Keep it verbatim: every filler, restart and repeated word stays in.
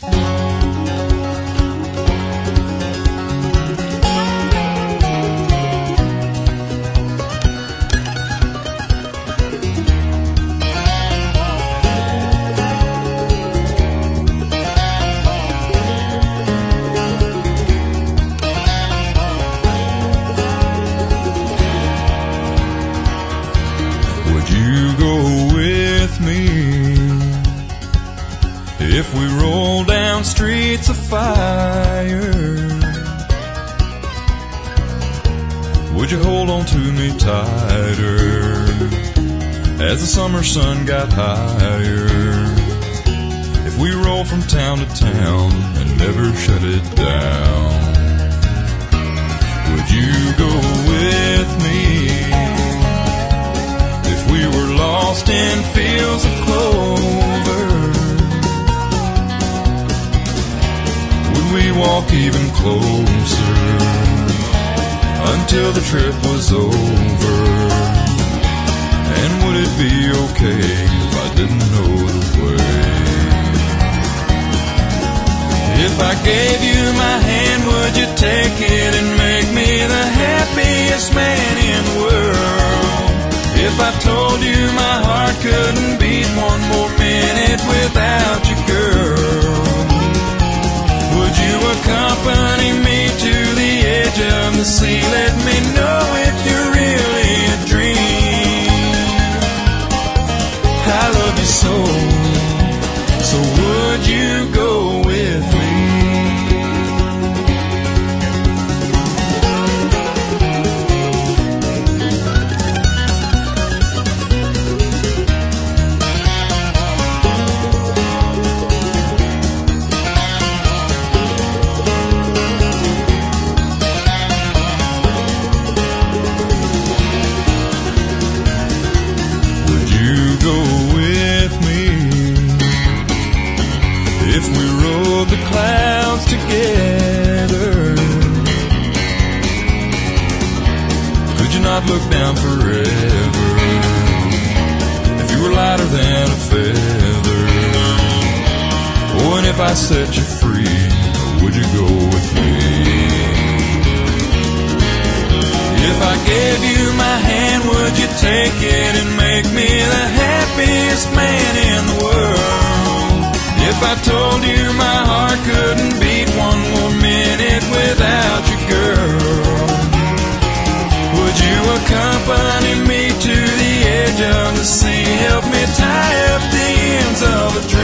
If we roll down streets of fire, would you hold on to me tighter as the summer sun got higher? If we roll from town to town and never shut it down, would you go with me? If we were lost in fields of clover, we walk even closer until the trip was over? And would it be okay if I didn't know the way? If I gave you my hand, would you take it and make me the happiest man in the world? If I told you my heart couldn't beat one more minute without you, girl, would you accompany me to the edge of the sea? Let me know if you're really a dream. I love you so, so would you go with me? The clouds together, could you not look down forever? If you were lighter than a feather, oh, and if I set you free, would you go with me? If I gave you my hand, would you take it and make me the happiest man in the world? If I told you my heart couldn't beat one more minute without you, girl, would you accompany me to the edge of the sea? Help me tie up the ends of a